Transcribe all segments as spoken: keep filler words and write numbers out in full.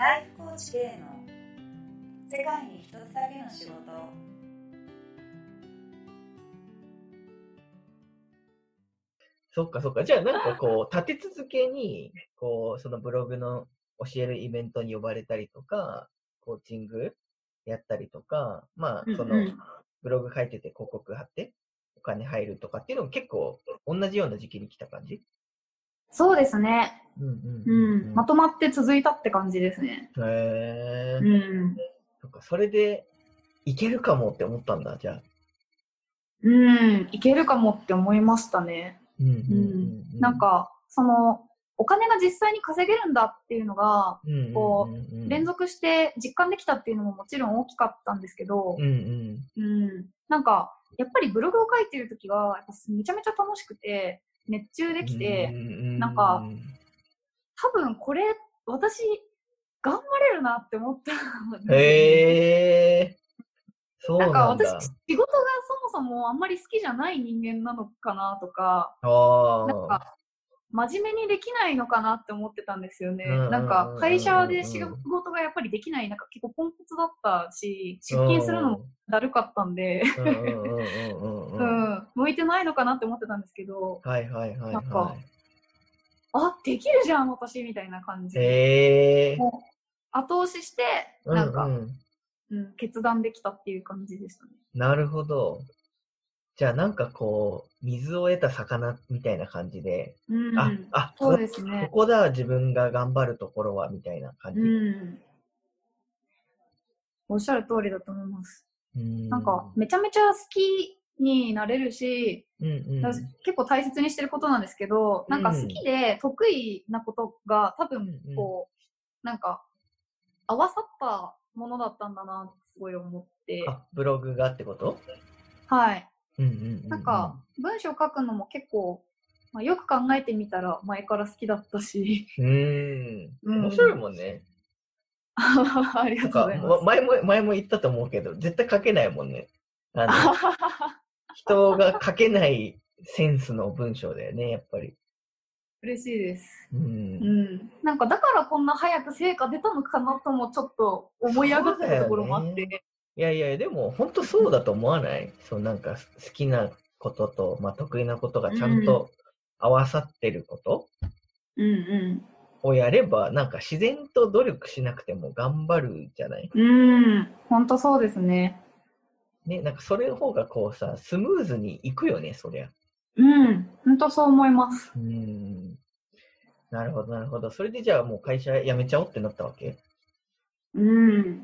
ライフコーチ K の世界に一つだけの仕事。 そっかそっか。じゃあなんかこう、立て続けに、こう、そのブログの教えるイベントに呼ばれたりとか、コーチングやったりとか、まあ、その、 うんうん、 ブログ書いてて広告貼ってお金入るとかっていうのも結構同じような時期に来た感じ？ そうですね。 うんうんうん、まとまって続いたって感じですね。 うん。へー。 うん。 そっか、それでいけるかもって思ったんだ、じゃあ。 うん、いけるかもって思いましたね。 うんうんううんんうん。 なんか、その、お金が実際に稼げるんだっていうのが、 うんうんうんうん、 こう、連続して実感できたっていうのももちろん大きかったんですけど、 うんうんうん、なんか、やっぱりブログを書いてるときが、やっぱめちゃめちゃ楽しくて、熱中できて、 うんうん、 なんか、多分これ、私、頑張れるなって思ったんですよね。 へー。そうなんだ。 なんか私、仕事がそもそもあんまり好きじゃない人間なのかなとか、 あなんか、真面目にできないのかなって思ってたんですよね。 うんうんうんうんうん、 なんか、会社で仕事がやっぱりできない、なんか結構ポンコツだったし、出勤するのもだるかったんで、うん、向いてないのかなって思ってたんですけど、 はいはいはいなんか、 はい。 あ、できるじゃん、私、みたいな感じで。 へー。 もう後押しして、なんか、 うんうんうん、決断できたっていう感じでしたね。 なるほど。じゃあなんかこう、水を得た魚みたいな感じで、 うん、 あ、あ、 そうですね。 ここだ、自分が頑張るところは、みたいな感じ。 うん。おっしゃる通りだと思います。 うんなんか、めちゃめちゃ好きになれるし、 うんうん、 結構大切にしてることなんですけど、なんか好きで得意なことが多分こう、うん、なんか合わさったものだったんだなってすごい思って。 あ、ブログがってこと？ はい。 うんうんうんうん、 なんか文章書くのも結構、まあ、よく考えてみたら前から好きだったし。 うーん。面白いもんね。 ありがとうございます。 前も、前も言ったと思うけど、絶対書けないもんね。あの人が書けないセンスの文章だよね、やっぱり。 嬉しいです。 うん。 うん。なんかだからこんな早く成果出たのかなともちょっと思い上がってるところもあって。 ね、いやいや、でも本当そうだと思わない？そうなんか好きなことと、まあ、得意なことがちゃんと合わさってること、 うんうん、 をやれば、なんか自然と努力しなくても頑張るじゃない？ うん、本当そうですね。 ね、なんかそれの方がこうさ、スムーズにいくよね、そりゃ。 うん、本当そう思います。 うん。なるほど、なるほど。それでじゃあもう会社辞めちゃおうってなったわけ？ うん。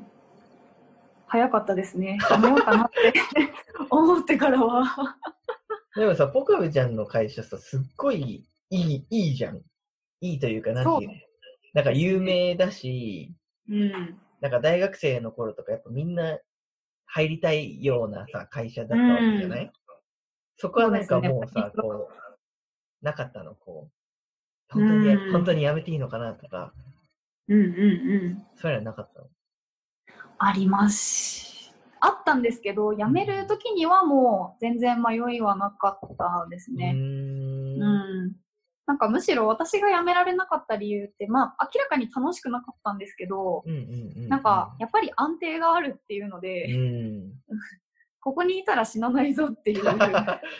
早かったですね。辞めようかなって思ってからは。 でもさ、ポカブちゃんの会社さ、すっごいいい、いいじゃん。いいというか、なんていうの。なんか有名だし、 うん、 なんか大学生の頃とかやっぱみんな入りたいようなさ、会社だったわけじゃない？うん、そこはなんかもうさ、うね、こう、なかったの、こう、本当に、本当にやめていいのかなとか、 うんうんうん。 そういうのはなかったの？あります。あったんですけど、辞める時にはもう全然迷いはなかったですね。うん。うんなんかむしろ私が辞められなかった理由って、まあ明らかに楽しくなかったんですけど、うんうんうんうん、なんかやっぱり安定があるっていうので、うん、ここにいたら死なないぞっていう、うん、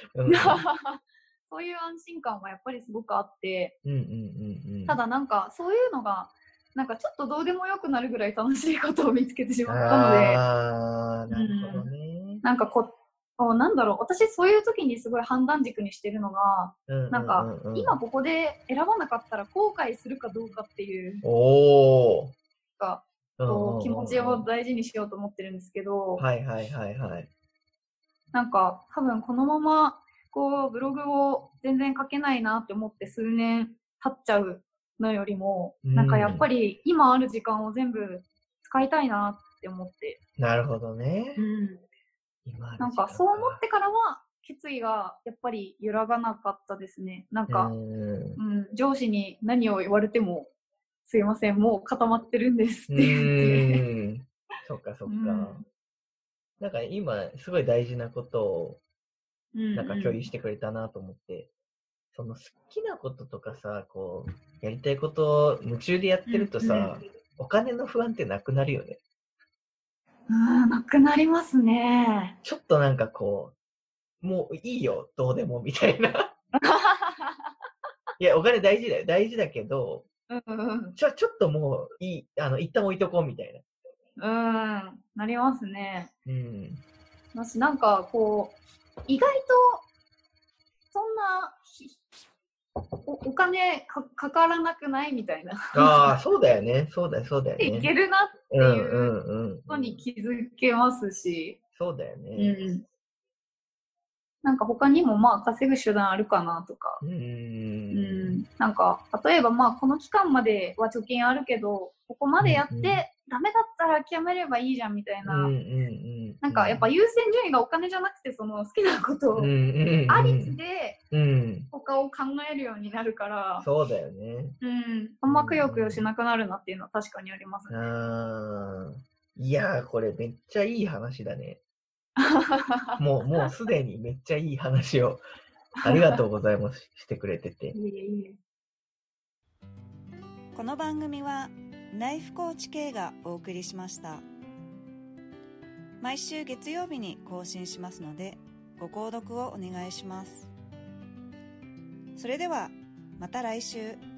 そういう安心感はやっぱりすごくあって、うんうんうんうん、ただなんかそういうのがなんかちょっとどうでもよくなるぐらい楽しいことを見つけてしまったので、 あー、なるほどね。うん、 なんかこなんだろう、私そういう時にすごい判断軸にしてるのが、うんうんうんうん、なんか今ここで選ばなかったら後悔するかどうかっていう、おー。かこう気持ちを大事にしようと思ってるんですけど、 はいはいはいはい。 なんか多分このままこうブログを全然書けないなって思って数年経っちゃうのよりも、うん、なんかやっぱり今ある時間を全部使いたいなって思って。 なるほどね。 うんなんかそう思ってからは決意がやっぱり揺らがなかったですね。なんか、うん、上司に何を言われてもすいません、もう固まってるんですって言って。 そっかそっか。うん、なんか今すごい大事なことをなんか共有してくれたなと思って、うんうん、その好きなこととかさ、こうやりたいことを夢中でやってるとさ、うんうん、 お金の不安ってなくなるよね。 うん、なくなりますね。 ちょっとなんかこう、もういいよ、どうでもみたいな。いや、お金大事だよ。大事だけど、 うんうんちょ、ちょっともういい、あの、一旦置いとこうみたいな。うん、なりますね。 な。うん。 私なんかこう、意外と、そんな、お, お金かかからなくないみたいな。 ああ、そうだよね。そうだよ、そうだよね。 いけるなってうんいううんうん。 ことに気づけますし。 そうだよね。 うん。なんか他にもまあ稼ぐ手段あるかなとか。 うーん。 うん。なんか、例えばまあこの期間までは貯金あるけど、ここまでやって、 うんうんダメだったら諦めればいいじゃんみたいな。 うんうんうん。 なんかやっぱ優先順位がお金じゃなくて、その好きなことをうんうんうん。 ありきでうん。 他を考えるようになるから、 そうだよね。 うん。あんまくよくよしなくなるなっていうのは確かにありますね。 ああ。いやー、これめっちゃいい話だね。もう、もうすでにめっちゃいい話を、ありがとうございます。してくれてて。 いえいえ。 この番組はライフコーチ K がお送りしました。毎週月曜日に更新しますのでご購読をお願いします。それではまた来週。